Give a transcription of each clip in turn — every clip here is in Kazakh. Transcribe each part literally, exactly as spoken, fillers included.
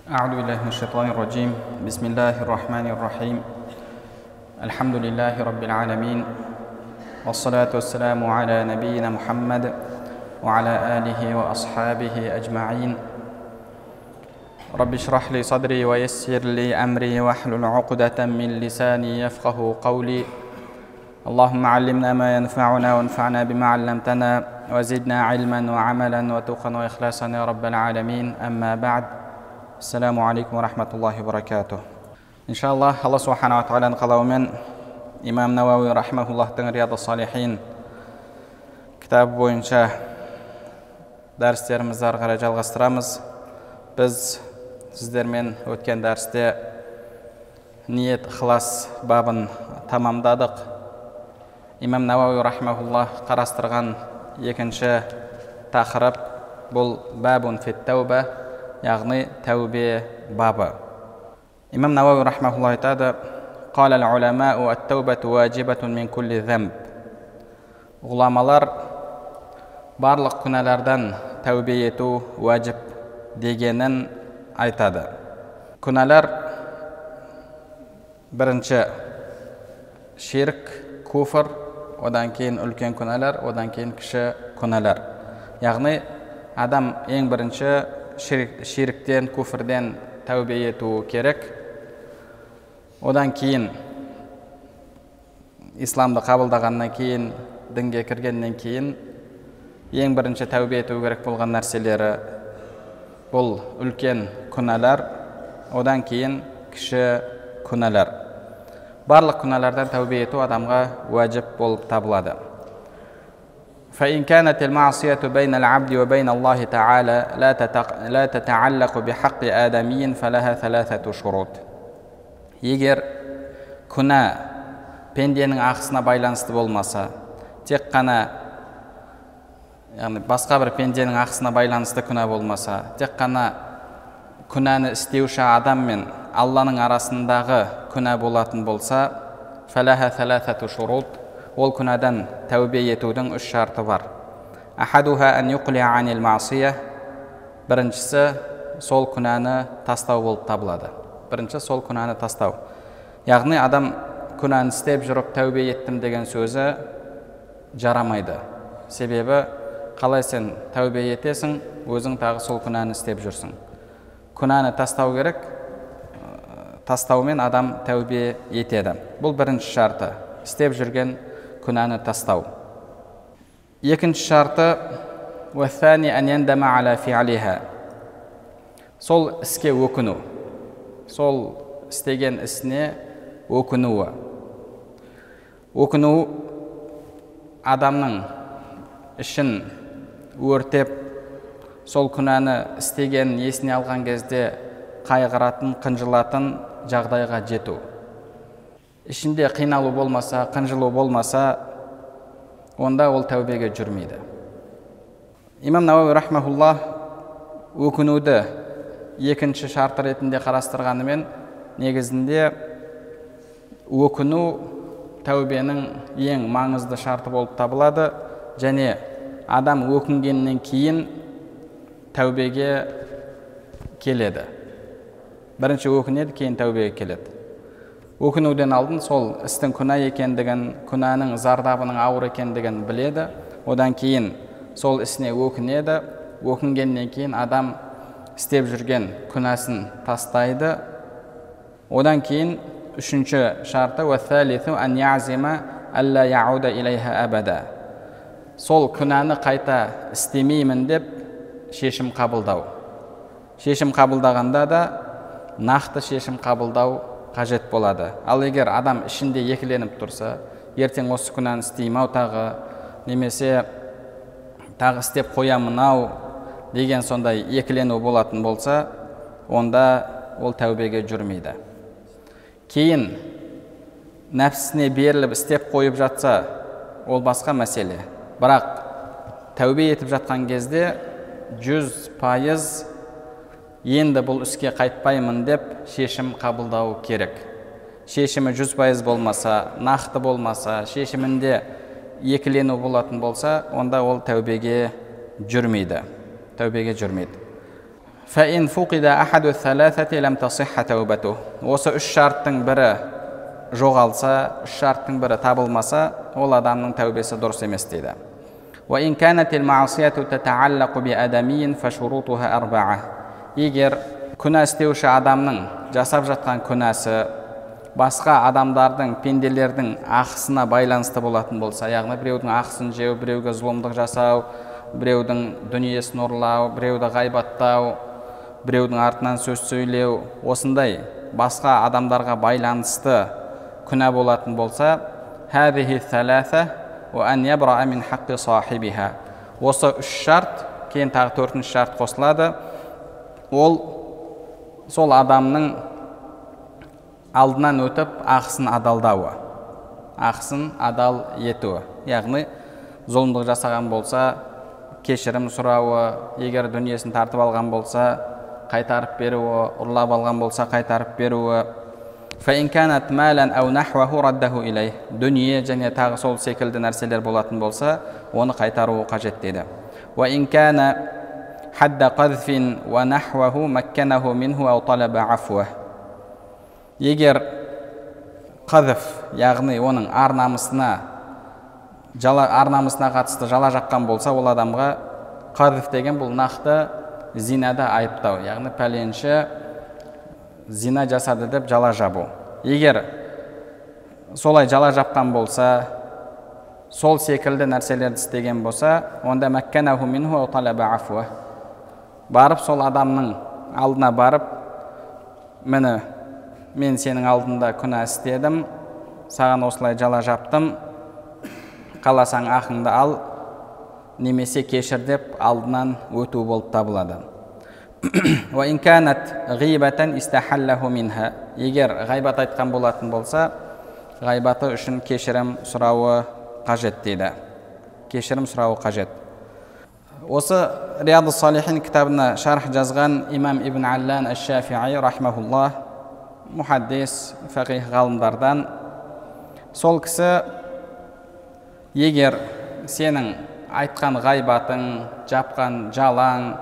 أعوذ بالله من الشيطان الرجيم بسم الله الرحمن الرحيم الحمد لله رب العالمين والصلاة والسلام على نبينا محمد وعلى آله وأصحابه أجمعين رب اشرح لي صدري ويسر لي أمري واحلل عقدة من لساني يفقه قولي اللهم علمنا ما ينفعنا وانفعنا بما علمتنا وزدنا علما وعملا وتقى وإخلاصا يا رب العالمين أما بعد Ассаламу алейкум ва рахматуллахи ва баракатух. Иншаллах, Аллах субхана ва тағаланың қалауымен имам Науауи рахмахуллахтың Риядус-Салихин кітабы бойынша дәрістерімізді ары қарай жалғастырамыз. Біз сіздермен өткен дәрісте ниет ықылас бабын тамамдадық. Имам Науауи рахмахуллах қарастырған екінші тақырып бұл бабун фит тәуба, яғни тәубе бабы. Имам Науауи рахмахуллах айтады: "Қала ал-уламау ат-таубату ваджибатун мин кулли замб." Ғұламалар барлық күнәлардан тәубе ету уәжіп дегенін айтады. Күнәлар бірінші ширк, куфр, одан кейін үлкен күнәлар, одан кейін кіші күнәлар. Яғни адам ең бірінші ширктен, куфрден тәубе ету керек. Одан кейін исламды қабылдағаннан кейін, дінге кіргеннен кейін ең бірінші тәубе ету керек болған нәрселері бұл үлкен күнәлар, одан кейін кіші күнәлар. Барлық күнәлардан тәубе ету адамға уәжіп болып табылады. فإن كانت المعصية بين العبد وبين الله تعالى لا تتعلق بحق آدمي فلها ثلاثة شروط. Егер күнә пенденің ақысына байланысты болмаса, тек қана яғни басқа бір пенденің ақысына байланысты күнә болмаса, тек қана күнәні істеуші адам мен Алланың арасындағы күнә болатын болса, фалаха ثلاثة шурут, ол күнәдан тәубе етудің үш шарты бар. Ахадуха ан юқлия анил маасия, біріншісі сол күнәні тастау болып табылады. Бірінші сол күнәні тастау. Яғни адам күнәні істеп жүріп тәубе еттім деген сөзі жарамайды. Себебі қалай сен тәубе етесің, өзің тағы сол күнәні істеп жүрсің. Күнәні тастау керек, тастаумен адам тәубе етеді. Бұл бірінші шарты, істеп жүрген күнәні тастау. Екінші шарты уәthani ан яндама аля фи'алиха, сол іске өкіну, сол істеген ісіне өкінуі. Өкіну адамның ішін өртеп, сол күнәні істеген есіне алған кезде қайғыратын, қынжылатын жағдайға жету. Ішінде қиналу болмаса, қынжылу болмаса, онда ол тәубеге жүрмейді. Имам Науауи рахмахуллах өкінуді екінші шарт ретінде қарастырғанымен, негізінде өкіну тәубенің ең маңызды шарты болып табылады, және адам өкінгеннен кейін тәубеге келеді. Бірінші өкінеді, кейін тәубеге келеді. Өкінуден алдын сол істің күнә екендігін, күнәнің зардабының ауыр екендігін біледі. Одан кейін сол ісіне өкінеді. Өкінгеннен кейін адам істеп жүрген күнәсін тастайды. Одан кейін үшінші шарты уәthalithu ан яъзима алла яуда илайха абада. Сол күнәні қайта істемеймін деп шешім қабылдау. Шешім қабылдағанда да нақты шешім қабылдау қажет болады. Ал егер адам ішінде екіленіп тұрса, ертең осы күнәні істеймін ау тағы, немесе тағы істеп қоямын ау деген сондай екілену болатын болса, онда ол тәубеге жүрмейді. Кейін нәпсісіне беріліп істеп қойып жатса, ол басқа мәселе. Бірақ тәубе етіп жатқан кезде жүз пайыз енді бұл іске қайтпаймын деп шешім қабылдау керек. Шешімі жүз пайыз болмаса, нақты болмаса, шешімінде екілену болатын болса, онда ол тәубеге жүрмейді. Тәубеге жүрмейді. فإن فقد أحد الثلاثة لم تصح توبته. Осы үш шарттың бірі жоғалса, үш шарттың бірі табылмаса, ол адамның тәубесі дұрыс емес дейді. وإن كانت المعصية تتعلق بآدمي فشروطها أربعة. Егер күнә істеуші адамның жасап жатқан күнәсі басқа адамдардың, пенделердің ақысына байланысты болатын болса, яғни біреудің ақысын жеу, біреуге зұлымдық жасау, біреудің дүниесін ұрлау, біреуді ғайбаттау, біреудің артынан сөз сөйлеу, осындай басқа адамдарға байланысты күнә болатын болса, هذه الثلاثة وأن يبرأ من حق صاحبها. Осы үш шарт, кейін тағы төртінші шарт қосылады. Ол сол адамның алдынан өтіп ақысын адалдауы, ақысын адал етуі. Яғни зұлымдық жасаған болса, кешірім сұрауы, егер дүниесін тартып алған болса, қайтарып беруі, ұрлап алған болса, қайтарып беруі. فإن كانت مالا أو نحوه رده إليه. Дүние және тағы сол секілді нәрселер болатын болса, оны қайтаруы қажет дейді. وإن كان حد قذف ونحوه مكنه منه أو طلب عفوه. Егер қадыф, яғни оның ар-намысына, жала ар-намысына қатысты жала жаққан болса, ол адамға қадыф деген бұл нақты зинада айыптау, яғни пәленші зина жасады деп жала жабу. Егер солай жала жапқан болса, сол секілді нәрселерді істеген болса, онда мәккәнәху минху ау талаба афуа. Барып сол адамның алдына барып, мені мен сенің алдында күнә істедім, саған осылай жала жаптым, қаласаң ақыңды ал, немесе кешір деп алдынан өту болып табылады. وإن كانت غيبة استحله منها. Егер ғайбат айтқан болатын болса, ғайбаты үшін кешірім сұрауы қажет дейді. Кешірім сұрауы қажет. Осы Рияду Салихин кітабына шарх жазған имам Ибн Аллан аш-Шафиғи рахмахуллах, мухаддис, фақих ғалымдардан, сол кісі егер сенің айтқан ғайбатың, жапқан жалаң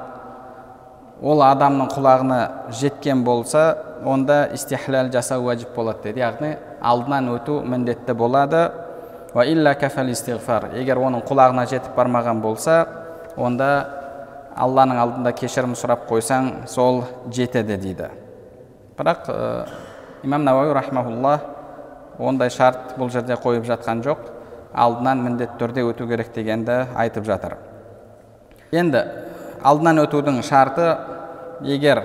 ол адамның құлағына жеткен болса, онда истихлал жасау уәжіп болады дейді. Яғни алдынан өту міндетті болады. Ва илля кафал истигфар. Егер оның құлағына жетіп бармаған болса, онда Алланың алдында кешірім сұрап қойсаң, сол жетеді дейді. Бірақ имам Науави рахмахуллах ондай шарт бұл жерде қойып жатқан жоқ. Алдынан міндетті түрде өту керек дегенді айтып жатыр. Енді алдынан өтудің шарты, егер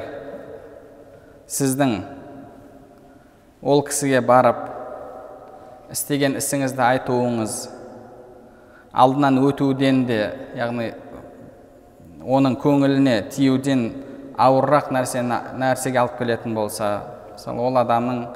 сіздің ол кісіге барып істеген ісіңізді айтуыңыз алдынан өтуден де, яғни оның көңіліне тиюден ауыррақ нәрсеге алып келетін болса, ол адамның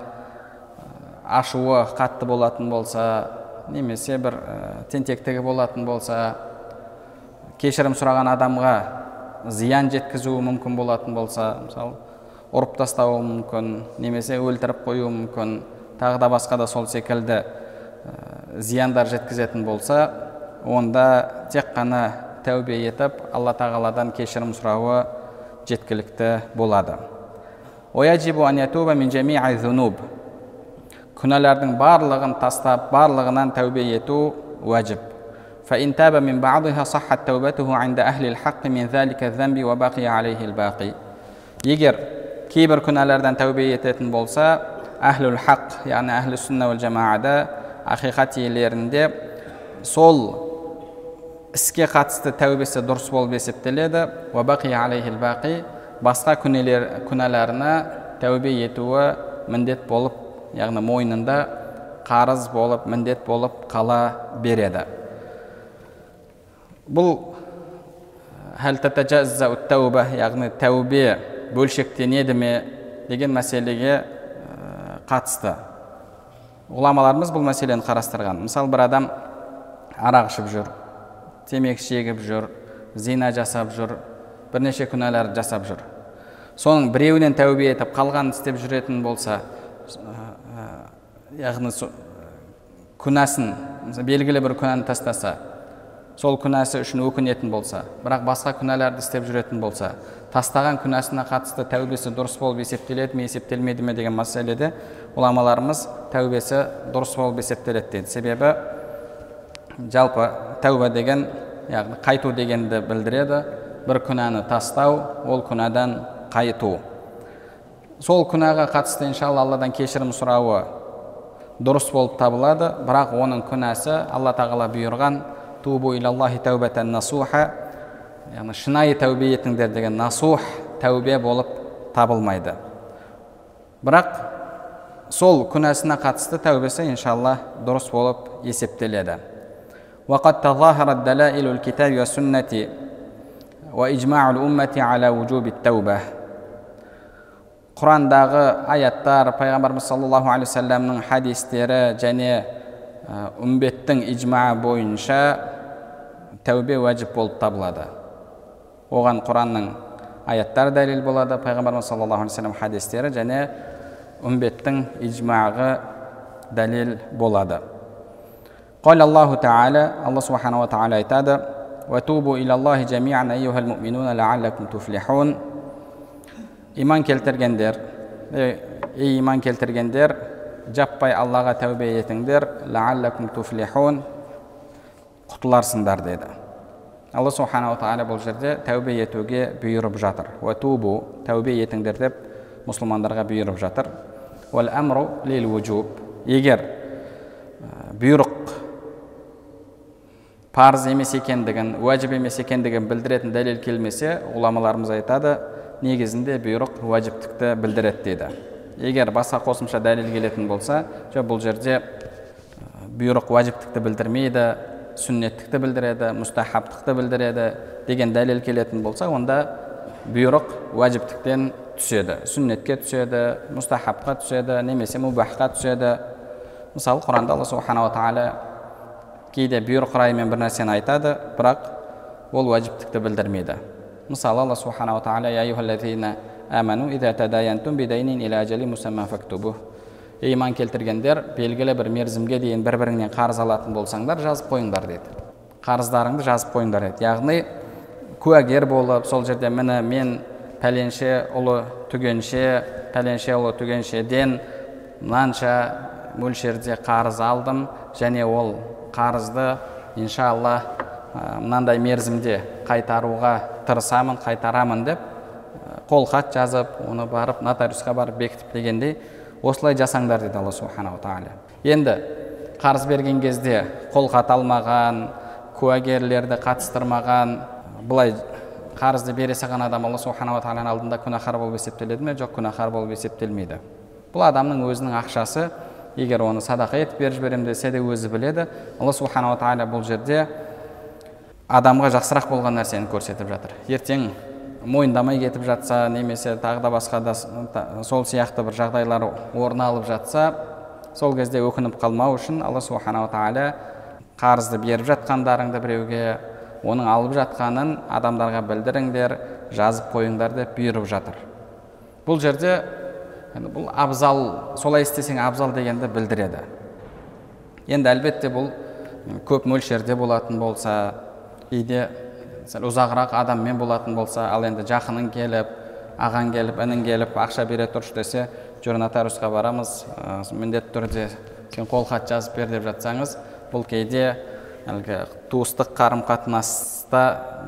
ашуы қатты болатын болса, немесе бір тентектігі болатын болса, кешірім сұраған адамға зиян жеткізуі мүмкін болатын болса, мысалы, ұрып тастауы мүмкін, немесе өлтіріп қоюы мүмкін, тағы да басқа да сол секілді зияндар жеткізетін болса, онда тек қана тәубе етіп, Алла тағаладан кешірім сұрауы жеткілікті болады. Ояджибу ан ятуба мин жамиъи зунуб. Күнәләрдің барлығын тастап, барлығынан тәубе ету уәжіп. فإن تاب من بعضها صحت توبته عند أهل الحق من ذلك الذنب وبقي عليه الباقي. Егер кейбір күнәләрден тәубе ететін болса, әхлул хақ, яғни әхлі сүнна вәл жамаада, ақиқат иелерінде сол іске қатысты тәубесі дұрыс болып есептеледі. وبقي عليه الباقي. Басқа күнәләріне тәубе етуі міндет болып, яғни мойнында қарыз болып, міндет болып қала береді. Бұл хәл тәтәҗәззәу тәуба, яғни тәубе бөлшектенеді ме деген мәселеге қатысты. Ғұламаларымыз бұл мәселені қарастырған. Мысалы, бір адам арақ ішіп жүр, темекі шегіп жүр, зина жасап жүр, бірнеше күнәлар жасап жүр. Соның біреуінен тәубе етіп, қалған істеп жүретін болса, яғни күнәсін, белгілі бір күнәні тастаса, сол күнәсі үшін өкінетін болса, бірақ басқа күнәларды істеп жүретін болса, тастаған күнәсіне қатысты тәубесі дұрыс болып есептеледі ме, есептелмейді ме деген мәселеде ғұламаларымыз тәубесі дұрыс болып есептеледі дейді. Себебі жалпы тәуба деген, яғни қайту дегенді білдіреді. Бір күнәні тастау, ол күнәдан қайту. Сол күнәға қатысты иншалла Алладан кешірім сұрауы дұрыс болып табылады, бірақ оның күнәсі Алла тағала бұйырған тубу илаллахи тәубәтән насуха, яғни шынайы тәубе етіңдер деген насух тәубе болып табылмайды. Бірақ сол күнәсіне қатысты тәубесі иншалла дұрыс болып есептеледі. وقد تظاهرت دلائل الكتاب والسنة وإجماع الأمة على وجوب التوبة. Құрандағы аяттар, пайғамбарымыз саллаллаху алейхи вассаламның хадистері және үмбеттің иджмаы бойынша тәубе уәжіп болып табылады. Оған Құранның аяттары дәлел болады, пайғамбарымыз саллаллаху алейхи вассалам хадистері және үмбеттің иджмағы дәлел болады. قال الله تعالى الله سبحانه وتعالى айтады: وتوبوا إلى الله جميعا أيها المؤمنون لعلكم تفلحون. Иман келтіргендер, ей иман келтіргендер, жаппай Аллаға тәубе етіңдер, лааллакум туфлихун, құтыларсыңдар деді. Алла субханаху тағала бұл жерде тәубе етуге бұйырып жатыр. Ва тубу, тәубе етіңдер деп мұсылмандарға бұйырып жатыр. Вал амру лил вуджуб. Егер бұйрық парыз емес екендігін, уәжіп емес екендігін білдіретін дәлел келмесе, ғұламаларымыз айтады, негізінде бұйрық уәжіптікті білдіреді дейді. Егер басқа қосымша дәлел келетін болса, бұл жерде бұйрық уәжіптікті білдірмейді, сүннеттікті білдіреді, мұстахабтықты білдіреді деген дәлел келетін болса, онда бұйрық уәжіптіктен түседі, сүннетке түседі, мұстахабқа түседі, немесе мубахқа түседі. Мысалы, Құранда Алла субханаху ва тағала кейде бұйрық райымен бір нәрсені айтады, бірақ ол уәжіптікті білдірмейді. Мысалы, Алла субханаху ва тағала: «Я айюхаллазина аману иза тадаянтум бидайнин иля ажали мусамма фактубух». Иман келтіргендер, белгілі бір мерзімге дейін бір-біріңнен қарыз алатын болсаңдар, жазып қойыңдар дейді. Қарыздарыңды жазып қойыңдар дейді. Яғни куәгер болып, сол жерде мені мен пәленше ұлы түгенше, пәленше ұлы түгеншеден мынанша мөлшерде қарыз алдым, және ол қарызды иншалла мынандай мерзімде қайтаруға тырысамын, қайтарамын деп қолхат жазып, оны барып нотариусқа барып бекітіп дегендей, осылай жасаңдар дейді Алла субханаху тағала. Енді қарыз берген кезде қолхат алмаған, куәгерлерді қатыстырмаған, бұлай қарызды бере салған адам Алла субханаху тағаланың алдында күнәһар болып есептеледі ме? Жоқ, күнәһар болып есептелмейді. Бұл адамның өзінің ақшасы, егер оны садақа етіп беріп жіберем десе де өзі біледі. Алла субханаху тағала бұл жерде адамға жақсырақ болған нәрсені көрсетіп жатыр. Ертең мойындамай кетіп жатса, немесе тағы да басқа да сол сияқты бір жағдайлар орын алып жатса, сол кезде өкініп қалмау үшін Алла субханаху тағала қарызды беріп жатқандарыңды біреуге, оның алып жатқанын адамдарға білдіріңдер, жазып қойыңдар деп бұйырып жатыр. Бұл жерде бұл абзал, солай істесең абзал дегенді білдіреді. Енді әлбетте бұл көп мөлшерде болатын болса, кейде ұзағырақ адаммен болатын болса, ал енді жақының келіп, ағаң келіп, інің келіп, ақша бере тұршы десе, жүр нотариусқа барамыз, міндетті түрде сен қолхат жазып бер деп жатсаңыз, бұл кейде туыстық қарым-қатынаста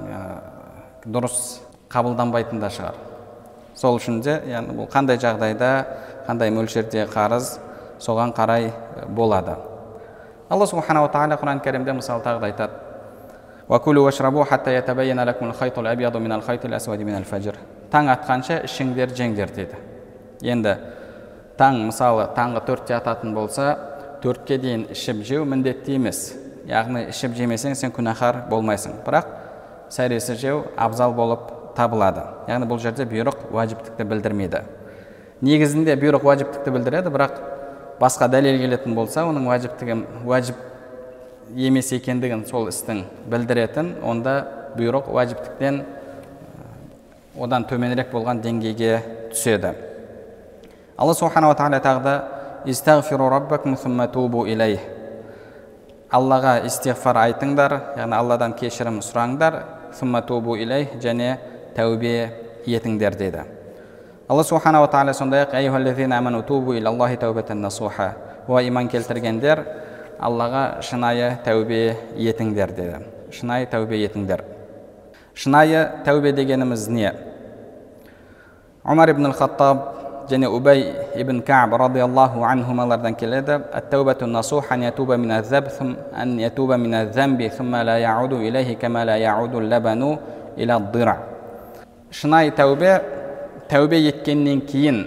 дұрыс қабылданбайтын да шығар. Сол үшін де, яғни бұл қандай жағдайда, қандай мөлшерде қарыз, соған қарай болады. Алла субханаху тағала Құран кәрімде мысалы тағы айтады: وَكُلُوا وَاشْرَبُوا حَتَّى يَتَبَيَّنَ لَكُمُ الْخَيْطُ الْأَبْيَضُ مِنَ الْخَيْطِ الْأَسْوَدِ مِنَ الْفَجْرِ. Таң атқанша ішіңдер, жеңдер дейді. Енді таң, мысалы, таңғы төртте ататын болса, төртке дейін ішіп жеу міндетті емес. Яғни ішіп жемесең сен күнәһар болмайсың. Бірақ сәресі жеу абзал болып табылады. Яғни бұл жерде бұйрық уәжіптікті білдірмейді. Негізінде бұйрық уәжіптікті білдіреді, бірақ басқа дәлел келетін болса, оның уәжіптігін уәжіп емес екендігін сол істің білдіретін, онда бұйрық уәжіптіктен одан төменірек болған деңгейге түседі. Алла субханаху тағала тағы да: «Истағфиру раббакум сумма тубу илейх». Аллаға истигфар айтыңдар, яғни Алладан кешірім сұраңдар, сумма тубу илейх, және тәубе етіңдер деді. Алла субханала тағала сондай-ақ айюхаллазина аману тубу илаллахи тәубатан насуха, о иман келтіргендер, Аллаға шынайы тәубе етіңдер деді. Шынайы тәубе етіңдер. Шынайы тәубе дегеніміз не? Умар ибн ал-Хаттаб және Убай ибн Кааб радиаллаху анхумалардан келеді. Ат-тәубату насух ан ятуба мин аз-заб ан ятуба мин аз-замби сумма ла яуду илейхи кама ла яуду ал-лабану иля ад-дира. Шынайы тәубе, тәубе еткеннен кейін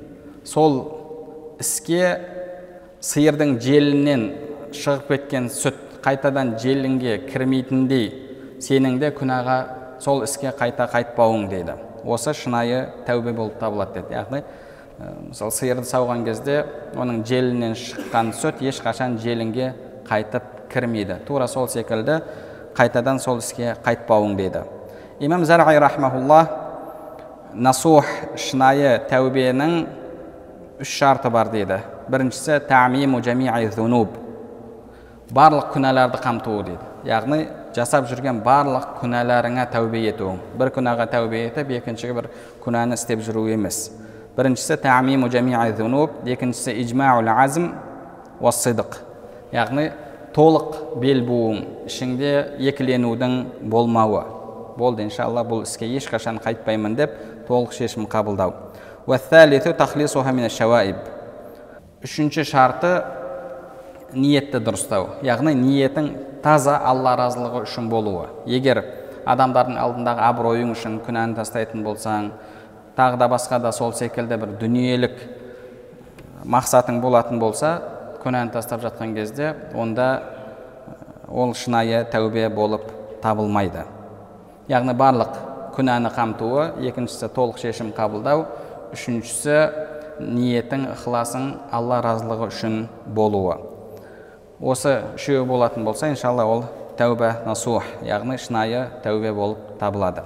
сол іске сиырдың желінен шығып кеткен сүт қайтадан желінге кірмейтіндей сенің де күнәға сол іске қайта қайтпауың дейді. Осы шынайы тәубе болып табылады деді. Яғни, мысалы, сиырды сауған кезде оның желінен шыққан сүт ешқашан желінге қайтып кірмейді. Тура сол секілді қайтадан сол іске қайтпауың дейді. Имам Зарғи рахмахуллах насух шынайы тәубенің үш шарты бар дейді. Біріншісі таъмиму жамиъи зунуб, барлық күнәларды қамтуы дейді. Яғни жасап жүрген барлық күнәларыңа тәубе етуің. Бір күнәға тәубе етіп, екіншіге бір күнәні істеп жүру емес. Біріншісі таъмиму жамиъи зунуб, екіншісі иджмаул азм ва сидқ. Яғни толық бел буың, ішіңде екіленудің болмауы. Болды, иншалла, бұл іске ешқашан қайтпаймын деп толық шешім қабылдау. Ва салису тахлисуха мин аш-шауаиб. Үшінші шарты ниетті дұрыстау. Яғни ниетің таза Алла разылығы үшін болуы. Егер адамдардың алдындағы абыройың үшін күнәні тастайтын болсаң, тағы да басқа да сол секілді бір дүниелік мақсатың болатын болса, күнәні тастап жатқан кезде, онда ол шынайы тәубе болып табылмайды. Яғни барлық күнәні қамтуы, екіншісі толық шешім қабылдау, үшіншісі ниетің, ықыласың Алла разылығы үшін болуы. Осы үшеуі болатын болса, иншалла, ол тәубе насух, яғни шынайы тәубе болып табылады.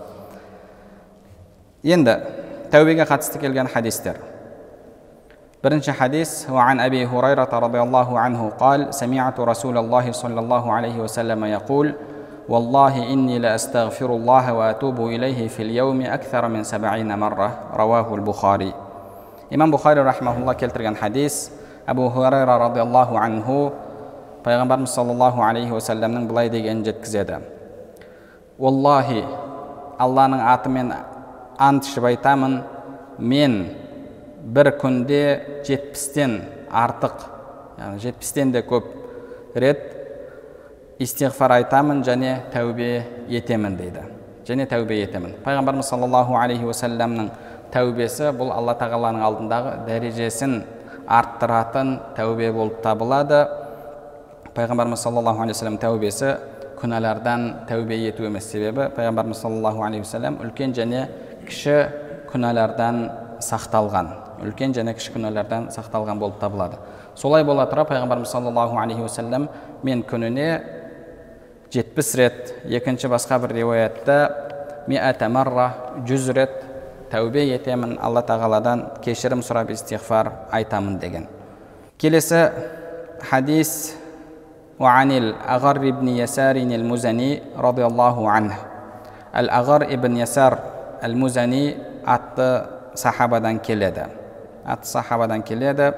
Енді тәубеге қатысты келген хадистер. Бірінші хадис: "Ва ан Аби Хурайрата радиаллаху анху қал, сами'ату Расулаллахи саллаллаху алейхи ва саллама яқул, валлахи инни ла астағфируллаха ва атубу илейхи фил яуми акthara min sab'ina марра", раваху ал-Бухари. Имам Бухари рахмахуллах келтірген хадис. Абу Хурайра радиаллаху анху Пайғамбарымыз саллаллаху алейхи ва салламның былай деген жеткізеді: "Валлахи, Алланың атымен ант ішіп айтамын, мен бір күнде жетпістен артық, яғни жетпістен де көп рет истигфар айтамын және тәубе етемін" дейді. Және тәубе етемін. Пайғамбарымыз саллаллаху алейхи ва салламның тәубесі бұл Алла тағаланың алдындағы дәрежесін арттыратын тәубе болып табылады. Пайғамбарымыз саллаллаху алейхи ва саллам тәубесі күнәлардан тәубе ету емес, себебі Пайғамбарымыз саллаллаху алейхи ва саллам үлкен және кіші күнәлардан сақталған. Үлкен және кіші күнәлардан сақталған болып табылады. Солай бола тұра Пайғамбарымыз саллаллаху алейхи ва саллам мен күніне жетпіс рет, екінші басқа бір риуаятта миата марра, жүз рет тәубе етемін, Алла тағаладан кешірім сұрап истигфар айтамын деген. Келесі хадис: وعن الأغر بن يسار المزني رضي الله عنه. الأغر ибн Ясар المزني атты сахабадан келеді. Атты сахабадан келеді.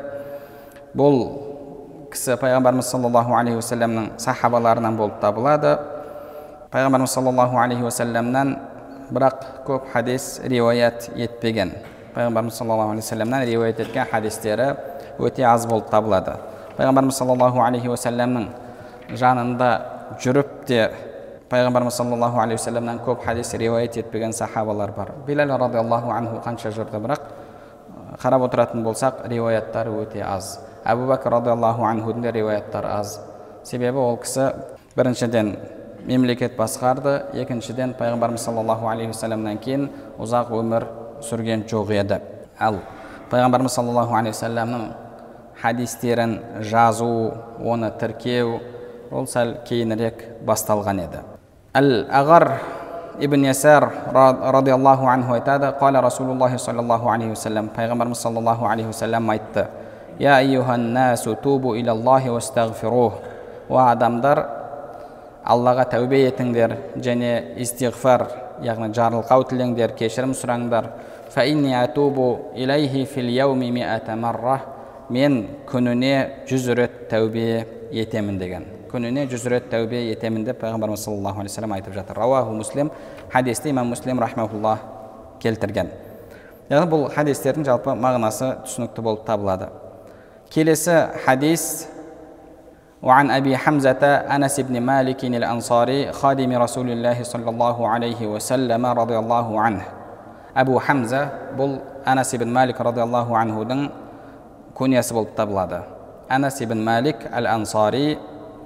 Бұл кісі Пайғамбарымыз саллаллаху алейхи ва салламның сахабаларынан болып табылады. Пайғамбарымыз саллаллаху алейхи ва салламнан бірақ көп хадис риуаят етпеген. Пайғамбарымыз саллаллаху алейхи ва салламнан риуаят еткен хадистері өте аз болып табылады. Пайғамбарымыз саллаллаху алейхи ва салламның жанында жүріп те Пайғамбарымыз саллаллаху алейхи ва салламнан көп хадис риуаят етпеген сахабалар бар. Билал радиаллаху анху қанша жүрді, бірақ қарап отыратын болсақ, риуаяттары өте аз. Абу Бакр радиаллаху анхудың риуаяттары аз. Себебі ол кісі біріншіден мемлекет басқарды, екіншіден Пайғамбарымыз саллаллаху алейхи ва салламнан кейін ұзақ өмір сүрген жоқ еді. Ал Пайғамбарымыз саллаллаху алейхи ва салламның хадистерін жазу, оны тіркеу, ол сәл кейінірек басталған еді. Ал-Ағар ибн Ясар радиаллаху анху айтады: "Қала Расулуллахи саллаллаху алейхи ва саллам", Пайғамбарымыз саллаллаху алейхи ва саллам айтты: "Я айюхан насу тубу илаллахи ва астағфирух, о адамдар, Аллаға тәубе етіңдер және истиғфар, яғни жарылқау тілеңдер, кешірім сұраңдар. Фа инни атубу илайхи фил яуми миата марра, мен күніне жүз рет тәубе етемін деген. Күніне жүз рет тәубе етемін деп пайғамбарымыз саллаллаху алейхи ва саллям айтып жатыр. Рауаху Муслим, хадисті имам Муслим рахмауллах келтірген. Яғни бұл хадистердің жалпы мағынасы түсінікті болып табылады. Келесі хадис: وعن أبي حمزة أنس بن مالك الأنصاري خادم رسول الله صلى الله عليه وسلم رضي الله عنه. أبو حمزة бұл أنس بن مالك رضي الله عنه دың күниясы болып табылады. Анас ибн Малик әл-Ансари,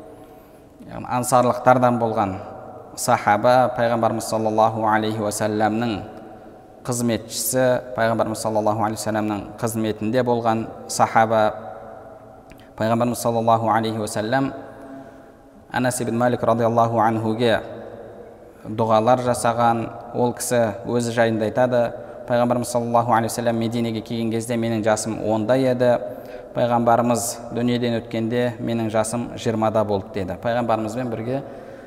ансарлықтардан болған сахаба, пайғамбарымыз саллаллаху алейхи ва салламның қызметшісі, пайғамбарымыз саллаллаху алейхи ва салламның қызметінде болған сахаба. Пайғамбарымыз саллаллаху алейхи ва саллам Анас ибн Малик радиаллаху анхуге дұғалар жасаған. Ол кісі өзі жайында айтады: пайғамбарымыз саллаллаху алейхи ва саллам Мединеге келген кезде менің жасым онда еді. Пайғамбарымыз дүниеден өткенде менің жасым жиырмада болды деді. Пайғамбарымызбен бірге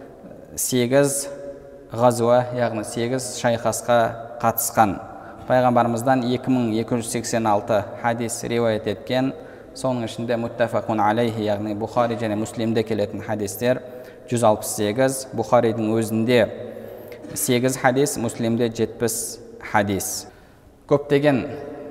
сегіз ғазуа, яғни сегіз шайқасқа қатысқан. Пайғамбарымыздан екі мың екі жүз сексен алты хадис риуаят еткен. Соның ішінде муттафақун алейхи, яғни Бухари және Муслимде келетін хадистер жүз алпыс сегіз, Бухаридің өзінде сегіз хадис, Муслимде жетпіс хадис. Көптеген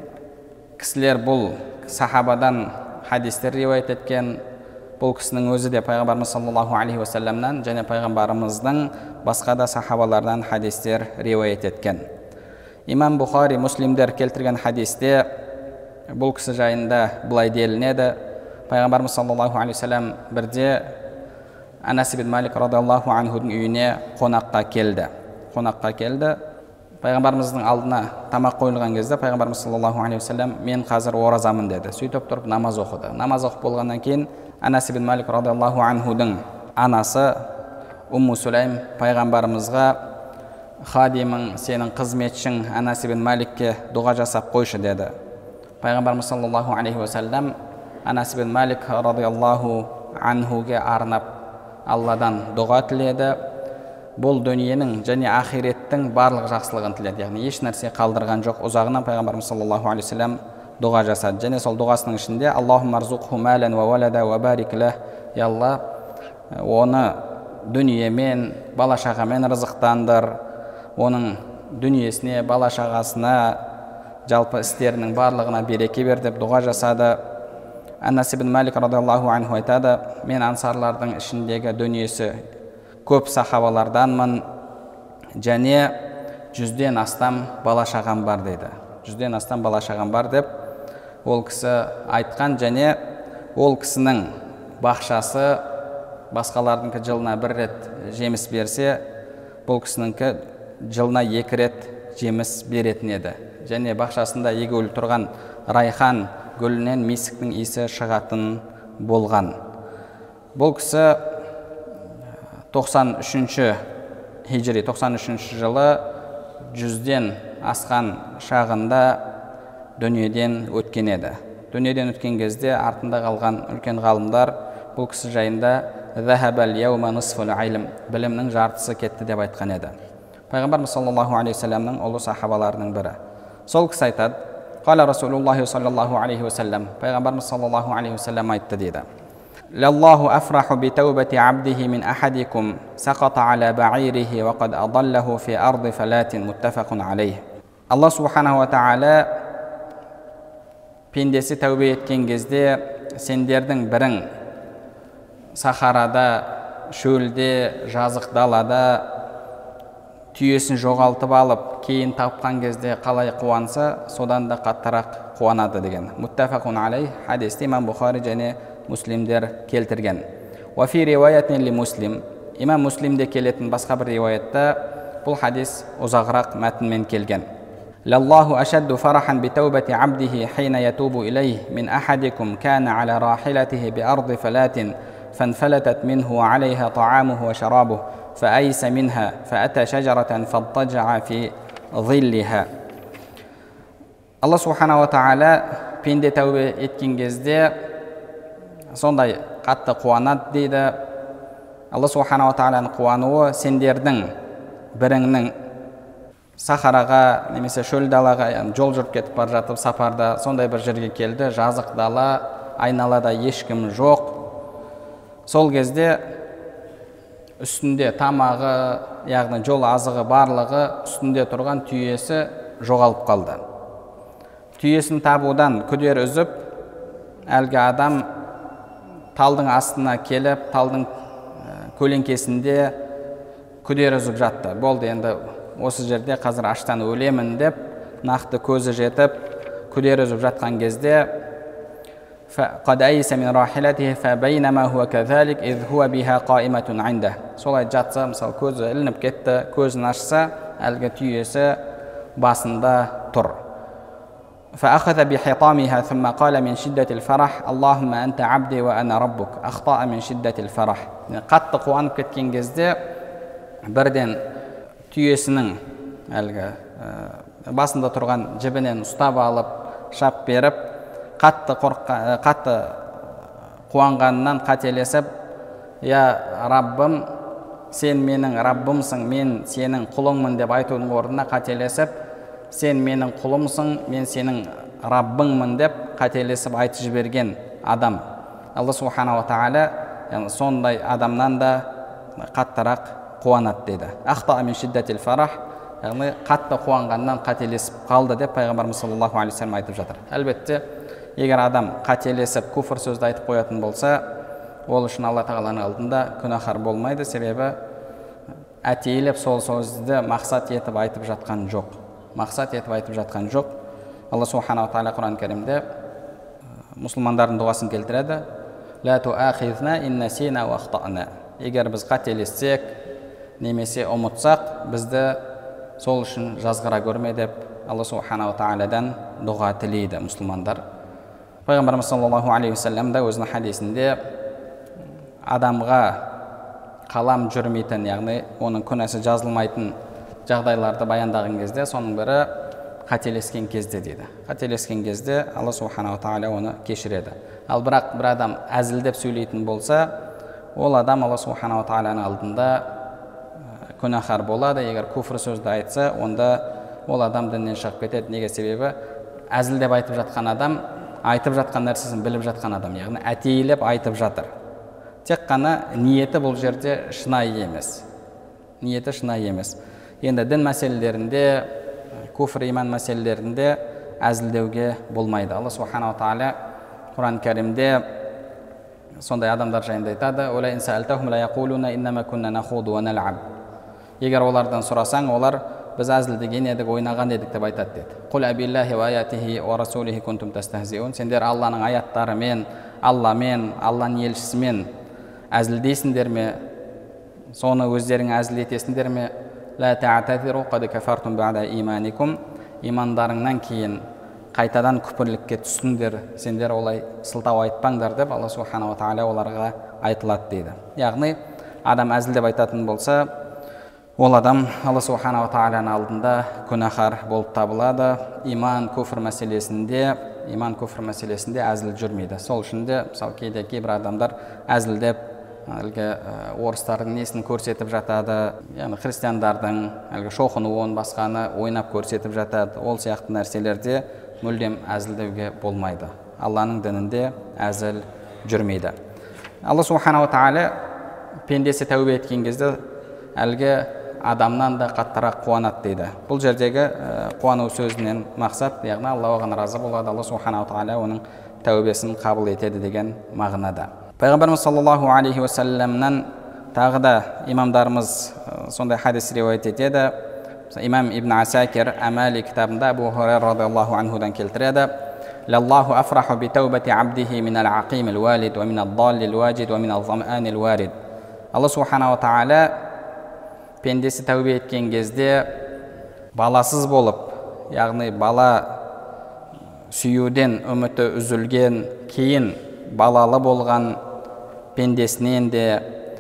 кісілер бұл сахабадан хадистер риуаят еткен. Бұл кісінің өзі де пайғамбарымыз саллаллаху алейхи ва салламнан және пайғамбарымыздың басқа да сахабалардан хадистер риуаят еткен. Имам Бухари, Муслимдер келтірген хадисте бұл кісі жайында былай делінеді: пайғамбарымыз саллаллаху алейхи ва саллям бірде Анас ибн Малик радиаллаху анхудың үйіне қонаққа келді. Қонаққа келді. Пайғамбарымыздың алдына тамақ қойылған кезде пайғамбарымыз саллаллаху алейхи ва саллям мен қазір оразамын деді. Сөйтіп тұрып намаз оқыды. Намаз оқып болғаннан кейін Анас ибн Малик радиаллаху анхудың анасы Умму Сулайм пайғамбарымызға: хадимің, сенің қызметшің Анас ибн Маликке дұға жасап қойшы деді. Пайғамбарымыз саллаллаху алейхи ва саллям Анас ибн Малик радиаллаху анхуге арнап Алладан дұға тіледі. Бұл дүниенің және ахиреттің барлық жақсылығын тіледі, яғни еш нәрсе қалдырған жоқ. Ұзағынан пайғамбарымыз саллаллаху алейхи ва саллям дұға жасады. Және сол дұғасының ішінде: Аллахумма арзуқху малан ва валада ва барик лах, я Алла, оны дүниемен, бала шағамен рызықтандыр, оның дүниесіне, бала шағасына, жалпы істерінің барлығына береке бер деп дұға жасады. Анас ибн Малик радиаллаху анху айтады: мен ансарлардың ішіндегі дүниесі көп сахабаларданмын және жүзден астам бала шағам бар дейді. Жүзден астам бала шағам бар деп ол кісі айтқан. Және ол кісінің бақшасы басқалардың жылына бір рет жеміс берсе, бұл кісінің жылына екі рет жеміс беретін еді. Және бақшасында егіліп тұрған райхан гүлінен мисіктің иісі шығатын болған. Бұл кісі тоқсан үшінші хижри, тоқсан үшінші жылы жүзден асқан шағында дүниеден өткен еді. Дүниеден өткен кезде артында қалған үлкен ғалымдар бұл кісі жайында «Захабал яума нисфул илм», білімнің жартысы кетті деп айтқан еді. Пайғамбарымыз саллаллаху алейхи ва саллямның ұлы сахабаларының бірі. Сол кісі айтады: «Қала Расулуллахи саллаллаху алейхи ва саллям», пайғамбарымыз саллаллаху алейхи ва саллям айтты дейді: «Лаллаху афраху би таубати абдихи мин ахадикум сақата аля ба'ириhi ва қад адаллаху фи арди фалатин муттафақун алейх». Аллах субханаху ва тағала пендесі тәубе еткен кезде сендердің бірің сахарада, шөлде, жазық далада түйесін жоғалтып алып, кейін тапқан кезде қалай қуанса, содан да қаттырақ қуанады деген. Муттафақун алейх хадисті имам Бухари және Муслимдер келтірген. Ва фи риуаятин ли Муслим, имам Муслимде келетін басқа бір риуаятта бұл хадис ұзағырақ мәтінмен келген. Лаллаху ашадду фарахан би таубати абдихи хина ятубу илейх мин ахадикум кана аля рахилатихи би арди фалатин فانفلتت منه عليها طعامه وشرابه فأيس منها فأتى شجرة فاضطجع في ظلها. Алла субхана ва тағала пенде тәубе еткен кезде сондай қатты қуанады дейді. Алла субханала тағаланың қуануы сендердің біріңнің сахараға немесе шөл далаға, яғни жол жүріп кетіп бара жатып сапарда сондай бір жерге келді, жазық дала, айналада ешкім жоқ. Сол кезде үстінде тамағы, яғни жол азығы барлығы үстінде тұрған түйесі жоғалып қалды. Түйесін табудан күдер үзіп, әлгі адам талдың астына келіп, талдың көлеңкесінде күдер үзіп жатты. Болды, енді осы жерде қазір аштан өлемін деп, нақты көзі жетіп, күдер үзіп жатқан кезде قد أيس من راحلته فبينما هو كذلك إذ هو بها قائمة عنده. Солай жатса, мысалы көзі ілініп кетті, көзін ашса, әлгі түйесі басында тұр. فأخذ بحطامها ثم قال من شدة الفرح اللهم أنت عبدي وأنا ربك أخطأ من شدة الفرح. Қатты қуанып кеткен кезде бірден түйесінің әлгі басында тұрған жібінен ұстап алып, шап беріп, қатты қорыққан, қатты қуанғаннан қателесіп, я Раббым, сен менің Раббымсың, мен сенің құлыңмын деп айтудың орнына қателесіп, сен менің құлымсың, мен сенің Раббыңмын деп қателесіп айтып жіберген адам. Алла субханала тағала сондай адамнан да қаттырақ қуанады деді. Ахта мин шиддатил фарах, яғни қатты қуанғаннан қателесіп қалды деп пайғамбарымыз саллаллаху алейхи ва саллям айтып жатыр. Әлбетте, егер адам қателесіп күфір сөзді айтып қоятын болса, ол үшін Алла тағаланың алдында күнәһар болмайды, себебі әтейілеп сол сөзді мақсат етіп айтып жатқан жоқ. Мақсат етіп айтып жатқан жоқ. Алла субханала тағала Құран кәрімде мұсылмандардың дұғасын келтіреді. Ла туахизна ин насина ва ахтана. Егер біз қателессек, немесе ұмытсақ, бізді сол үшін жазғыра көрме деп Алла субханала тағаладан дұға тілейді мұсылмандар. Пайғамбарымыз саллаллаху алейхи ва саллям да өзінің хадисінде адамға қалам жүрмейтін, яғни оның күнәсі жазылмайтын жағдайларды баяндаған кезде, соның бірі қателескен кезде дейді. Қателескен кезде Алла субханала тағала оны кешіреді. Ал бірақ бір адам әзілдеп сөйлейтін болса, ол адам Алла субханала тағаланың алдында күнәһар болады. Егер күфір сөзді айтса, онда ол адам діннен шығып кетеді. Неге? Себебі әзілдеп айтып жатқан адам айтып жатқан нәрсесін біліп жатқан адам, яғни әтейілеп айтып жатыр. Тек қана ниеті бұл жерде шынайы емес. Ниеті шынайы емес. Енді дін мәселелерінде, күфір иман мәселелерінде әзілдеуге болмайды. Алла субханала тағала Құран кәрімде сондай адамдар жайында айтады. Ола ин саалтахум ла яқулуна иннама кунна нахуду ва нал'аб. Егер олардан сұрасаң, олар біз әзілдеген едік, ойнаған едік деп айтады деді. Қул абиллахи ва аятихи ва расулихи кунтум тастахзиун. Сендер Алланың аяттарымен, Алламен, Алланың елшісімен әзілдейсіңдер ме? Соны өздерің әзіл етесіңдер ме? Ла та'тазиру қад кафартум бa'да иманикум. Имандарыңнан кейін қайтадан күпірлікке түстіңдер, сендер олай сылтау айтпаңдар деп Алла субханала тағала оларға айтылады дейді. Яғни адам әзілдеп айтатын болса, ол адам Алла субханала тағаланың алдында күнәһар болып табылады. Иман күфір мәселесінде, иман күфір мәселесінде әзіл жүрмейді. Сол үшін де мысалы кейде кейбір адамдар әзілдеп әлгі орыстардың несін көрсетіп жатады, яғни христиандардың әлгі шоқынуын, басқаны ойнап көрсетіп жатады. Ол сияқты нәрселерде мүлдем әзілдеуге болмайды. Алланың дінінде әзіл жүрмейді. Алла субханала тағала пендесі тәубе еткен кезде әлгі адамнан да қаттырақ қуанады дейді. Бұл жердегі қуану сөзінен мақсат, яғни Алла оған разы болады, Алла субханала тағала оның тәубесін қабыл етеді деген мағынада. Пайғамбарымыз саллаллаху алейхи ва саллямнан тағы да имамдарымыз сондай хадис риуаят етеді. Имам Ибн Асакир Амали кітабында Абу Хурайра радиаллаху анхудан келтіреді. Лаллаху афраху би таубати абдихи минал aqimil walid ва минал даллил ваджид ва минал зам'анил варид. Алла субханала тағала пендесі тәубе еткен кезде баласыз болып, яғни бала сүюден үміті үзілген, кейін балалы болған пендесінен де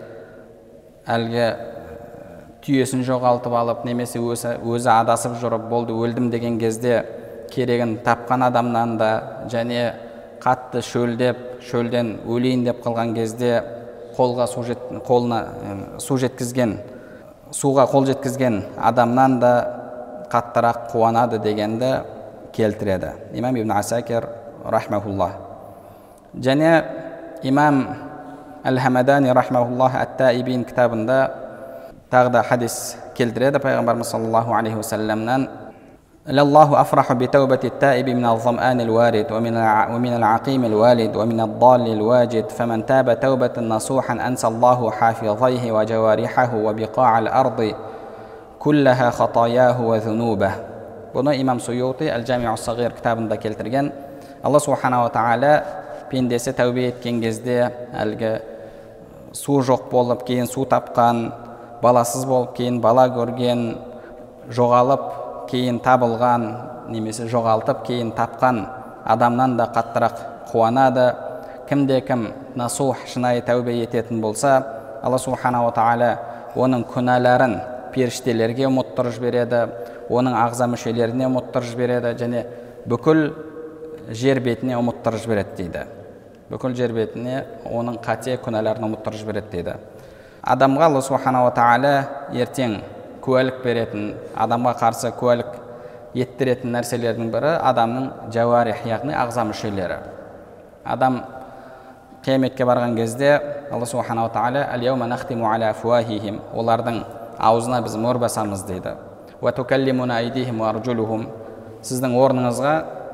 әлгі түйесін жоғалтып алып, немесе өзі, өзі адасып жүріп, болды өлдім деген кезде керегін тапқан адамнан да, және қатты шөлдеп, шөлден өлейін деп қалған кезде қолға су жет, қолына су жеткізген, суға қол жеткізген адамнан да қаттырақ қуанады дегенді келтіреді имам ибн Асакир рахмахуллах. Және имам әл-Хамадани рахмахуллах әт-Таибин кітабында тағы да хадис келтіреді пайғамбарымыз саллаллаху алейхи уассаламнан: لله أفرح بتوبة التائب من الظمآن الوارد ومن العقيم الوالد ومن الضال الواجد فمن تاب توبة نصوحا أنسى الله حافظيه وجوارحه وبقاع الأرض كلها خطاياه وذنوبه. Бұны имам Суйути Әл-Жамиу ас-Сағир кітабында келтірген. Алла субхана ва тағала пендесі тәубе еткен кезде әлгі су жоқ болып кейін су тапқан, баласыз болып кейін бала көрген, жоғалып кейін табылған, немесе жоғалтып кейін тапқан адамнан да қаттырақ қуанады. Кімде кім насух шынайы тәубе ететін болса, Алла субхана ва тағала оның күнәларын періштелерге ұмыттырып жібереді, оның ағза мүшелеріне ұмыттырып жібереді және бүкіл жер бетіне ұмыттырып жібереді дейді. Бүкіл жер бетіне оның қате күнәларын ұмыттырып жібереді дейді. Адамға Алла субхана ва тағала ертең куәлік беретін, адамға қарсы куәлік еттіретін нәрселердің бірі адамның жауарих, яғни ағза мүшелері. Адам қияметке барған кезде Алла субхана ва тағала «Әл-яума нахтиму аля афуахихим», олардың аузына біз мөр басамыз дейді. «Ва тукаллимуна айдихим ва арджулухум», сіздің орныңызға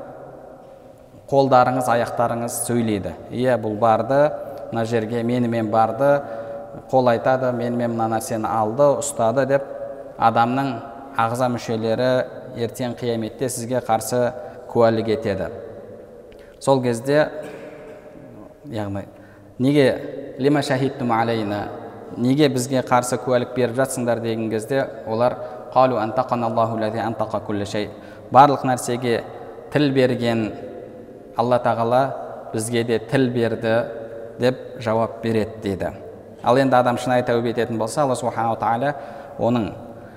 қолдарыңыз, аяқтарыңыз сөйлейді. Иә, бұл барды, мына жерге менімен барды, қол айтады, менімен мына нәрсені алды, ұстады деп адамның ағза мүшелері ертең қияметте сізге қарсы куәлік етеді. Сол кезде, яғни, неге лима шахидтум алейна, неге бізге қарсы куәлік беріп жатсыңдар деген кезде, олар қалу антақаналлаху лази антақа күллі шей, барлық нәрсеге тіл берген Алла тағала бізге де тіл берді деп жауап береді дейді. Ал енді адам шынайы тәубе ететін болса, Алла субхана ва тағала оның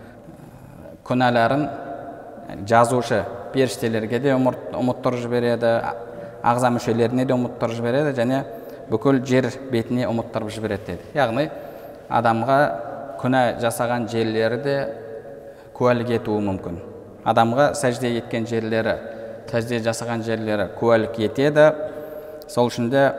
күнәларын жазушы періштелерге де ұмыттырып жібереді, ағза мүшелеріне де ұмыттырып жібереді және бүкіл жер бетіне ұмыттырып жібереді деді. Яғни адамға күнә жасаған жерлері де куәлік етуі мүмкін. Адамға сәжде еткен жерлері, сәжде жасаған жерлері куәлік етеді. Сол үшін де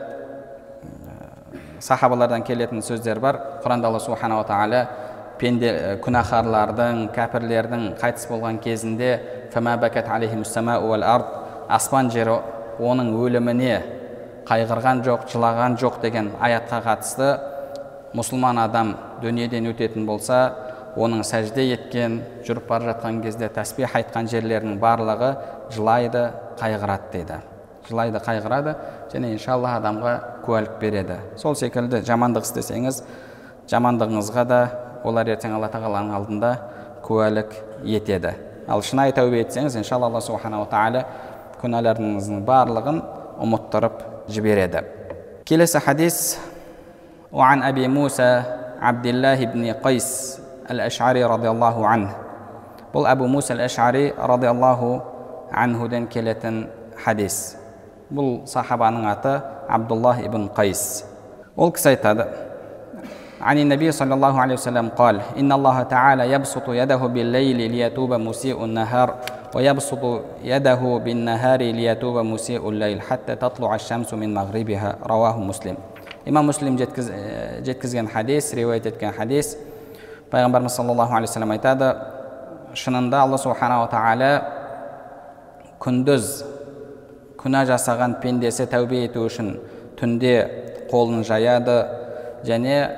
сахабалардан келетін сөздер бар. Құранда Алла субхана ва тағала пенде күнәһарлардың, кәпірлердің қайтыс болған кезінде «Фама бакат алейхимус самау вал ард», аспан жері оның өліміне қайғырған жоқ, жылаған жоқ деген аятқа қатысты. Мұсылман адам дүниеден өтетін болса, оның сәжде еткен, жүріп бара жатқан кезде тәсбих айтқан жерлерінің барлығы жылайды, қайғырады дейді. Жылайды, қайғырады және иншалла адамға куәлік береді. Сол секілді жамандық істесеңіз, жамандығыңызға да олар ертең Алла тағаланың алдында куәлік етеді. Ал шынайы тәубе етсеңіз, иншалла Алла субхана ва тағала күнәларыңыздың барлығын ұмыттырып жібереді. Келесі хадис وعن أبي موسى عبد الله بن قيس الأشعري رضي الله عنه. Бұл Абу Муса al-Аш'ари радиаллаху анхуден келетін хадис. Бұл сахабаның аты Абдуллах ибн Қайс. Ол кісі айтады: عن النبي صلى الله عليه وسلم قال إن الله تعالى يبسط يده بالليل ليتوب مسيء النهار ويبسط يده بالنهار ليتوب مسيء الليل حتى تطلع الشمس من مغربها. رواه مسلم. Имам Муслим жеткізген хадис, риуаят еткен хадис. Пайғамбарымыз саллаллаху алейхи вассалам айтады: шынында Алла субхана ва тағала күндіз күнә жасаған пендесі тәубе ету үшін түнде қолын жаяды және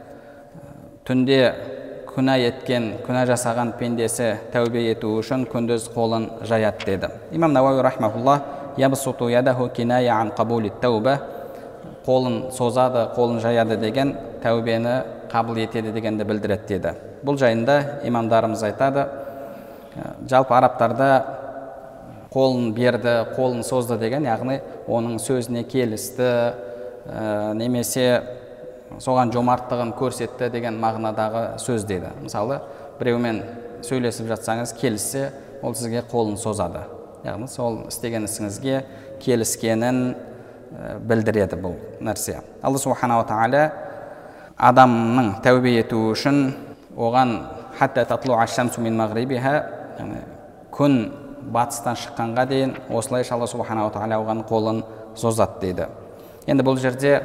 түнде күнә еткен, күнә жасаған пендесі тәубе ету үшін күндіз қолын жаяды деді. Имам Науави рахмахуллах ябсуту ядаху киная ан қабули тәуба, қолын созады, қолын жаяды деген тәубені қабыл етеді дегенді білдіреді деді. Бұл жайында имамдарымыз айтады, жалпы арабтарда қолын берді, қолын созды деген, яғни оның сөзіне келісті, немесе соған жомарттығын көрсетті деген мағынадағы сөз дейді. Мысалы, біреумен сөйлесіп жатсаңыз, келіссе, ол сізге қолын созады. Яғни сол істеген ісіңізге келіскенін білдіреді бұл нәрсе. Алла субхана ва тағала адамның тәубе етуі үшін оған хатта татлуа шамсу мин мағрибиха, күн батыстан шыққанға дейін осылайша Алла субханала тағала оған қолын созады дейді. Енді бұл жерде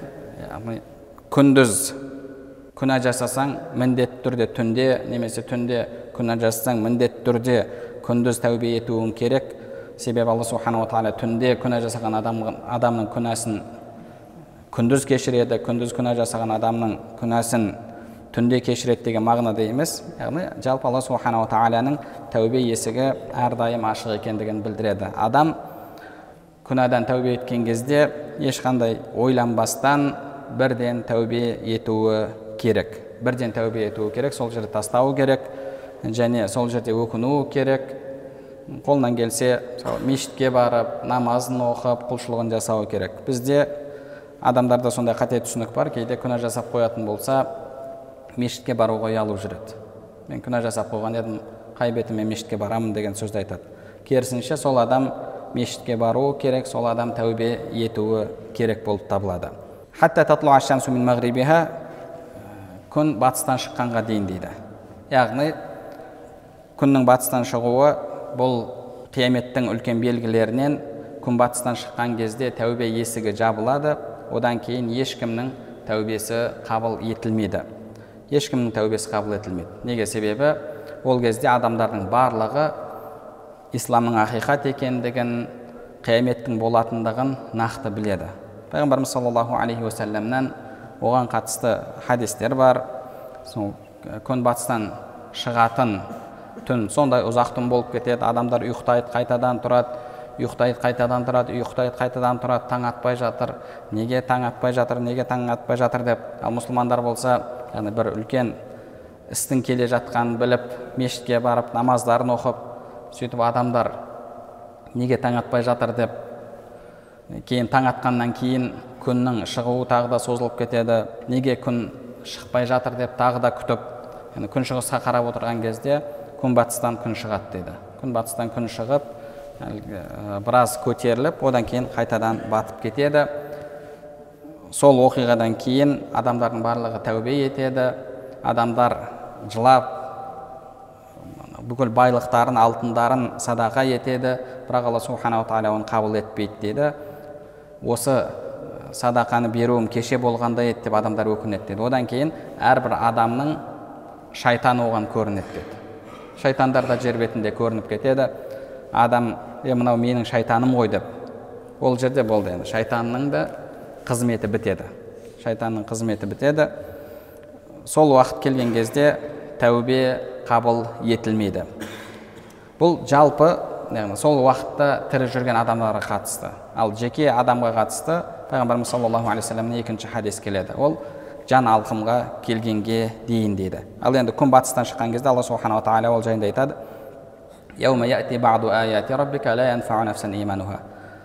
күндіз күнә жасасаң міндетті түрде түнде, немесе түнде күнә жасасаң міндетті түрде күндіз тәубе етуің керек. Себебі Алла субханала тағала түнде күнә жасаған адамның күнәсін күндіз кешіреді, күндіз күнә жасаған адамның күнәсін түнде кешіреді деген мағынада емес. Яғни жалпы Алла субханала тағаланың тәубе есігі әрдайым ашық екендігін білдіреді. Адам күнәдан тәубе еткен кезде ешқандай ойланбастан бірден тәубе етуі керек. Бірден тәубе етуі керек, сол жерде тастауы керек, және сол жерде өкінуі керек. Қолынан келсе, мешітке барып, намазын оқып, құлшылығын жасауы керек. Бізде адамдарда сондай қате түсінік бар, кейде күнә жасап қоятын болса, мешітке баруға ұялып жүреді. Мен күнә жасап қойған едім, қай бетіме мешітке барамын деген сөзді айтады. Керісінше сол адам мешітке баруы керек, сол адам тәубе етуі керек болып табылады. Хатта татлуа шамсу мин мағрибиха, күн батыстан шыққанға дейін дейді. Яғни күннің батыстан шығуы бұл қияметтің үлкен белгілерінен. Күн батыстан шыққан кезде тәубе есігі жабылады, одан кейін ешкімнің тәубесі қабыл етілмейді. Ешкімнің тәубесі қабыл етілмейді. Неге? Себебі ол кезде адамдардың барлығы исламның ақиқат екендігін, қияметтің болатындығын нақты біледі. Пайғамбарымыз саллаллаху алейхи уассаламнан оған қатысты хадистер бар. Күн батыстан шығатын түн сондай ұзақ түн болып кетеді, адамдар ұйықтайды, қайтадан тұрады, ұйықтайды, қайтадан тұрады, ұйықтайды, қайтадан тұрады, таң атпай жатыр. Неге таң атпай жатыр, неге таң атпай жатыр деп. Ал мұсылмандар болса, яғни бір үлкен істің келе жатқанын біліп, мешітке барып, намаздарын оқып, сөйтіп адамдар неге таң атпай жатыр деп, кейін таң атқаннан кейін күннің шығуы тағы да созылып кетеді. Неге күн шықпай жатыр деп тағы да күтіп, яғни күн шығысқа қарап отырған кезде күн батыстан күн шығады дейді. Күн батыстан күн шығып, біраз көтеріліп, одан кейін қайтадан батып кетеді. Сол оқиғадан кейін адамдардың барлығы тәубе етеді. Адамдар жылап, бүкіл байлықтарын, алтындарын садақа етеді. Бірақ Алла субханала тағала оны қабыл етпейді дейді. Осы садақаны беруім кеше болғанда еді деп адамдар өкінеді дейді. Одан кейін әрбір адамның шайтаны оған көрінеді деді. Шайтандар да жер бетінде көрініп кетеді. Адам, е мынау менің шайтаным ғой деп. Ол жерде болды енді. Шайтанның да қызметі бітеді. Шайтанның қызметі бітеді. Сол уақыт келген кезде тәубе қабыл етілмейді. Бұл жалпы, яғни сол уақытта тірі жүрген адамдарға қатысты. Ал жеке адамға қатысты Пайғамбарымыз саллаллаху алейхи вассаламның екінші хадис келеді. Ол жан алқымға келгенге дейін дейді. Ал енді күн батыстан шыққан кезде Алла субханала тағала ол жайында айтады: "Яума яти баъду аяти раббика ла янфау нафсан имануха."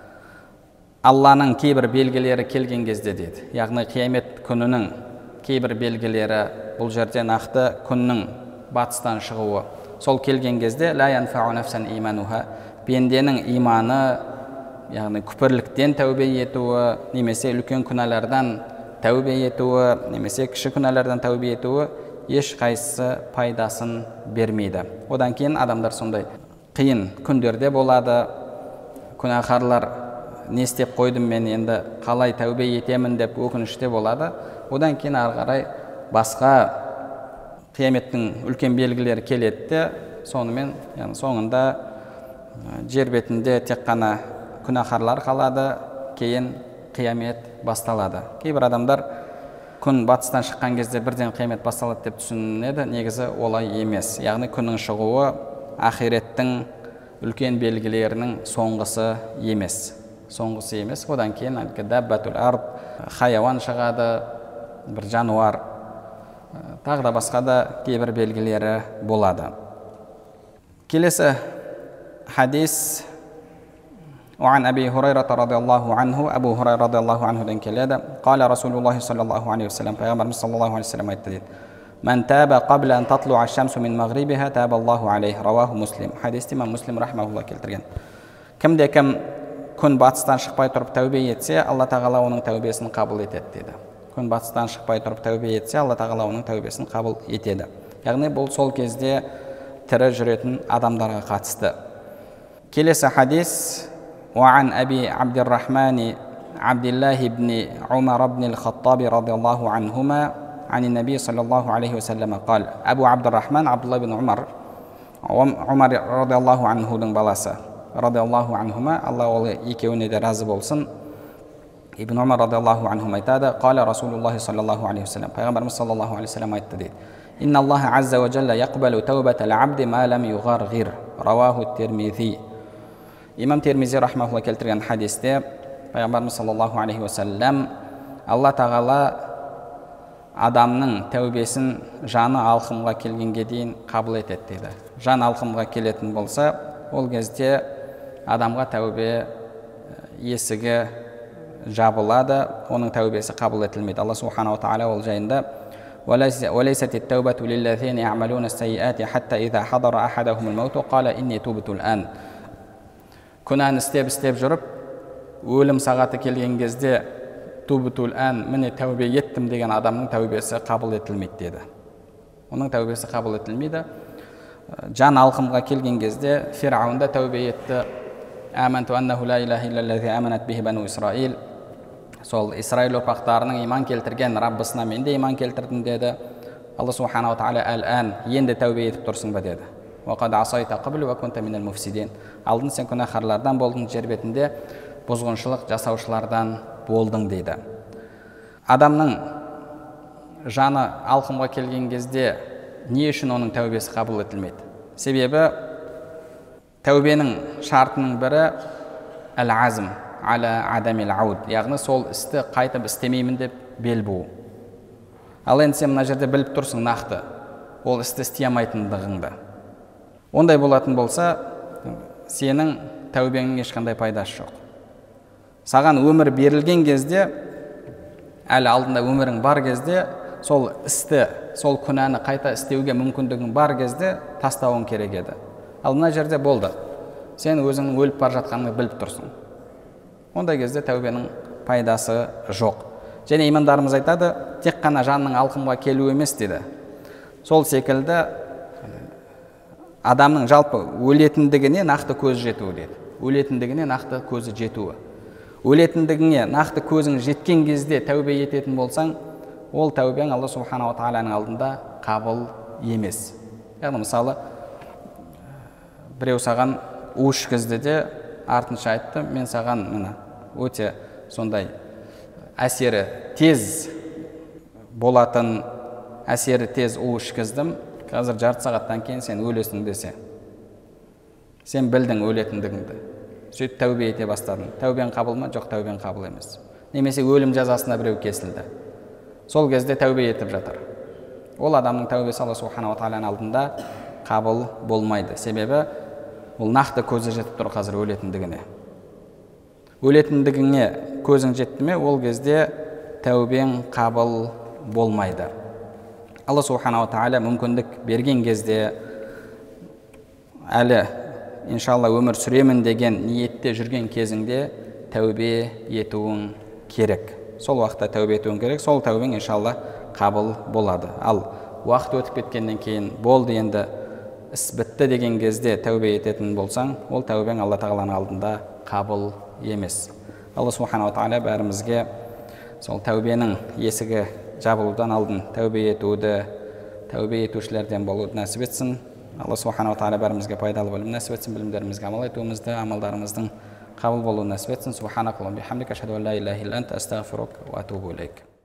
Алланың кейбір белгілері келген кезде дейді. Яғни қиямет күнінің кейбір белгілері, бұл жерде нақты күннің батыстан шығуы. Сол келген кезде ла янфау нафсан имануха, пенденің иманы, яғни күпірліктен тәубе етуі, немесе үлкен күнәлардан тәубе етуі, немесе кіші күнәлардан тәубе етуі еш қайсысы пайдасын бермейді. Одан кейін адамдар сондай қиын күндерде болады. Күнәһарлар не істеп қойдым мен, енді қалай тәубе етемін деп өкініште болады. Одан кейін ары қарай басқа қияметтің үлкен белгілері келеді де, сонымен яғни соңында жер бетінде тек қана күнәһарлар қалады, кейін қиямет басталады. Кейбір адамдар күн батыстан шыққан кезде бірден қиямет басталады деп түсінеді. Негізі олай емес. Яғни күннің шығуы ақиреттің үлкен белгілерінің соңғысы емес. Соңғысы емес. Одан кейін әлгі даббатул ард, хайуан шығады, бір жануар, тағы да басқа да кейбір белгілері болады. Келесі хадис وعن أبي هريرة رضي الله عنه أبو هريرة رضي الله عنه دين كلادة قال رسول الله صلى الله عليه وسلم پیغمبر صلى الله عليه وسلم aytdı: "Men taba qabla an tatlu'a ash-shamsu min maghribiha taba Allahu alayhi." Rawahu Muslim. Hadisті имам Муслим рахмаулла келтірген. Кімде кім күн батыстан шықпай тұрып тәубе етсе, Алла тағала оның тәубесін қабыл етеді дейді. күн батыстан шықпай тұрып тәубе етсе, Алла тағала оның тәубесін қабыл етеді. Яғни бұл сол кезде тірі жүретін адамдарға қатысты. Келесі хадис: وعن أبي عبد الرحمن عبد الله بن عمر بن الخطاب رضي الله عنهما عن النبي صلى الله عليه وسلم قال. أبو عبد الرحمن عبد الله بن عمر عمر رضي الله عنه دың баласы, رضي الله عنهما, Алла ол екеуіне де разы болсын. Ибн Умар радиаллаху анху айтады: قال رسول الله صلى الله عليه وسلم, пайғамбарымыз саллаллаху алейхи вассалам айтты дейді: إن الله عز وجل يقبل توبة العبد ما لم يغرغر. رواه الترمذي. Имам Термизи рахмахулла келтірген хадисте пайғамбарымыз саллаллаху алейхи вассалам: Алла тағала адамның тәубесін жаны алқымға келгенге дейін қабыл етеді дейді. Жан алқымға келетін болса, ол кезде адамға тәубе есігі жабылады, оның тәубесі қабыл етілмейді. Алла субханаху тағала ол жайында: وليست التوبة للذين يعملون السيئات حتى إذا حضر أحدهم الموت قال إني تبت الآن. Күнәні істеп-істеп жүріп, өлім сағаты келген кезде тубтул ән, міне тәубе еттім деген адамның тәубесі қабыл етілмейді деді. Оның тәубесі қабыл етілмейді. Жан алқымға келген кезде Фираун да тәубе етті. Аманту аннаху ла илаха иллаллази аманат бихи бану Исраил. Сол Исраил ұрпақтарының иман келтірген Раббысына мен де иман келтірдім деді. Алла субханаху тағала: әл-ән, енді тәубе етіп тұрсың ба деді. وقد عصيت قبل وكنت من المفسدين. Алдын сен күнәһарлардан болдың, жер бетінде бұзғыншылық жасаушылардан болдың дейді. Адамның жаны алқымға келген кезде не үшін оның тәубесі қабыл етілмейді? Себебі тәубенің шартының бірі әл-азм аля адамил ауд, яғни сол істі қайтып істемеймін деп бел буу. Ал енді сен мына жерде біліп тұрсың нақты ол істі істей алмайтындығыңды. Ондай болатын болса, сенің тәубеңнің ешқандай пайдасы жоқ. Саған өмір берілген кезде, әлі алдында өмірің бар кезде, сол істі, сол күнәні қайта істеуге мүмкіндігің бар кезде тастауың керек еді. Ал мына жерде болды. Сен өзіңнің өліп бар жатқаныңды біліп тұрсың. Ондай кезде тәубенің пайдасы жоқ. Және имамдарымыз айтады, тек қана жанның алқымға келу емес дейді. Сол секілді адамның жалпы өлетіндігіне нақты көз жетуі дейді. Өлетіндігіне нақты көзі жетуі. Өлетіндігіне нақты көзің жеткен кезде тәубе ететін болсаң, ол тәубең Алла субханаху тағаланың алдында қабыл емес. Яғни мысалы, біреу саған у ішкізді де артынша айтты: мен саған міне өте сондай әсері тез болатын, әсері тез у ішкіздім, қазір жарты сағаттан кейін сен өлесің десе, сен білдің өлетіндігіңді, сөйтіп тәубе ете бастадың. Тәубең қабыл ма? Жоқ, тәубең қабыл емес. Немесе өлім жазасына біреу кесілді, сол кезде тәубе етіп жатыр. Ол адамның тәубесі Алла субханаху тағаланың алдында қабыл болмайды. Себебі ол нақты көзі жетіп тұр қазір өлетіндігіне. Өлетіндігіңе көзің жетті ме, ол кезде тәубең қабыл болмайды. Алла субханаху тағала мүмкіндік берген кезде, әлі иншалла өмір сүремін деген ниетте жүрген кезіңде тәубе етуің керек. Сол уақытта тәубе етуің керек, сол тәубең иншалла қабыл болады. Ал уақыт өтіп кеткеннен кейін болды, енді іс бітті деген кезде тәубе ететін болсаң, ол тәубең Алла тағаланың алдында қабыл емес. Алла субханаху тағала бәрімізге сол тәубенің есігі жабылудан алдын тәубе етуді, тәубе етушілерден болуды нәсіп етсін. Алла субханаху тағала бәрімізге пайдалы білім нәсіп етсін, білімдерімізге амал етуімізді, амалдарымыздың қабыл болуын нәсіп етсін. Субханакаллахумма бихамдика, ашһаду ан ла илаха илля анта, астағфирука ва атубу илейк.